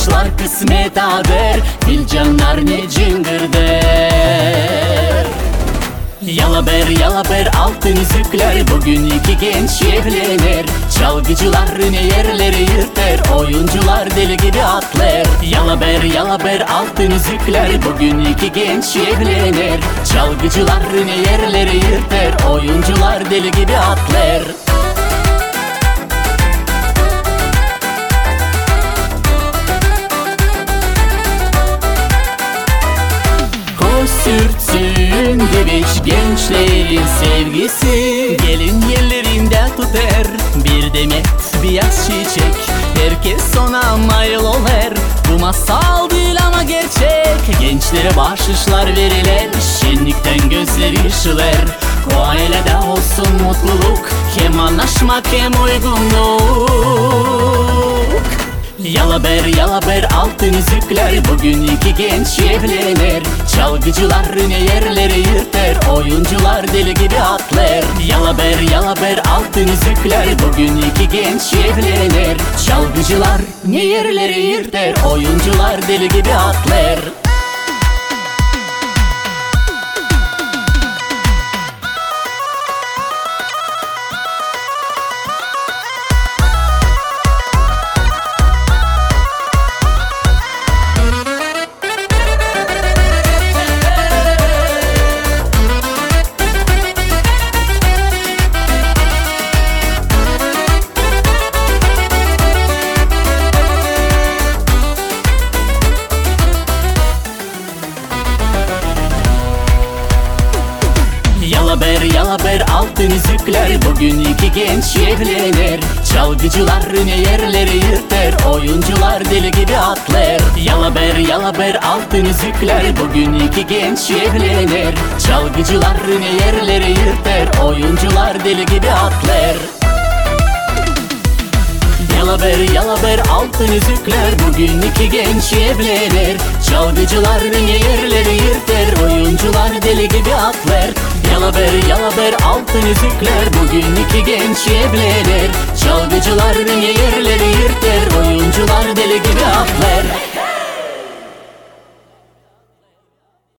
başlar kısmet ader, fincanlar ne cıngır der. Yalaber yalaber altın yüzükler, bugün iki genç evlenir. Çalgıcılar ne yerleri yırtar, oyuncular deli gibi atlar. Yalaber yalaber altın yüzükler, bugün iki genç evlenir. Çalgıcılar ne yerleri yırtar, oyuncular deli gibi atlar. Sürtsün deviş gençlerin sevgisi, gelin yerlerinde tutar bir demet beyaz çiçek. Herkes ona mayıl olur, bu masal değil ama gerçek. Gençlere bahşişler verilir, şenlikten gözleri ışılar. O ailede olsun mutluluk, hem anlaşmak hem uygunluk. Yalaber yalaber altın yüzükler, bugün iki genç evlenir. Çalgıcılar ne yerleri yırtar, oyuncular deli gibi atlar. Yalaber yalaber altın yüzükler, bugün iki genç evlenir. Çalgıcılar ne yerleri yırtar, oyuncular deli gibi atlar. Yalaber yalaber altın yüzükler, bugün iki genç evlenir. Çalgıcılar ne yerleri yırtar, oyuncular deli gibi atlar. Yalaber yalaber altın yüzükler, bugün iki genç evlenir. Çalgıcılar ne yerleri yırtar, oyuncular deli gibi atlar. Yalaber yalaber altın yüzükler, bugün iki genç evlenir. Çalgıcılar ne yerleri yırtar, oyuncular deli gibi atlar. Yalaber yalaber altın yüzükler, bugün iki genç evlenir. Çalgıcılar ne yerleri yırtar, oyuncular deli gibi atlar.